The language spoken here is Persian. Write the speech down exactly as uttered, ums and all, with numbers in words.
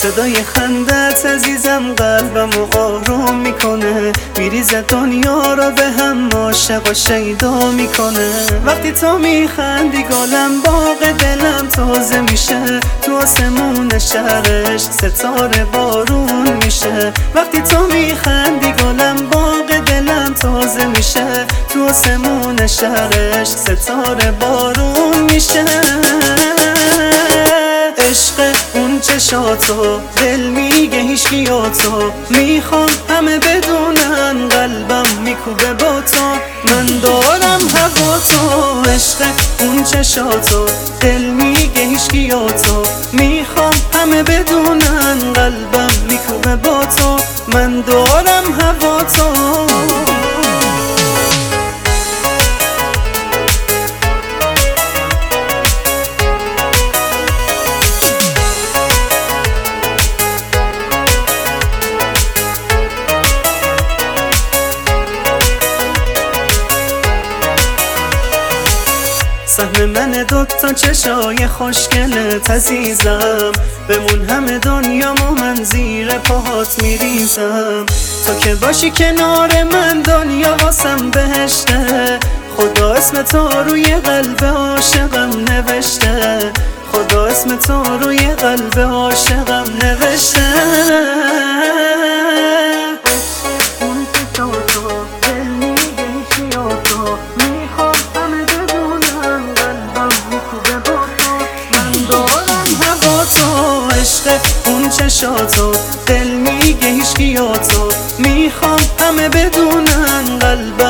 صدای خندت عزیزم قلبمو آروم میکنه، میریزه دنیا را به هم عاشق و شیدا میکنه. وقتی تو میخندی گلم باغ دلم تازه میشه، تو آسمون شهرش ستاره بارون میشه. وقتی تو میخندی گلم باغ دلم تازه میشه، تو آسمون شهرش ستاره بارون میشه. عشق اون چشاتو دل میگه هیچکیاتو، میخوام همه بدونن قلبم میکوبه با تو، من دارم هوا تو. عشق اون چشاتو دل میگه هیچکیاتو، میخوام همه بدونن قلبم میکوبه با تو، من دارم هوا تو. سهم من دوتا چشای خوشگلت عزیزم، بمون همه دنیامو من زیر پاهات میریزم. تو که باشی کنار من دنیا واسم بهشته، خدا اسم تو روی قلب عاشقم نوشته، خدا اسم تو روی قلب عاشقم نوشته. عشق اون چشاتو دل میگه هیچکیاتو، میخوام همه بدونن قلبم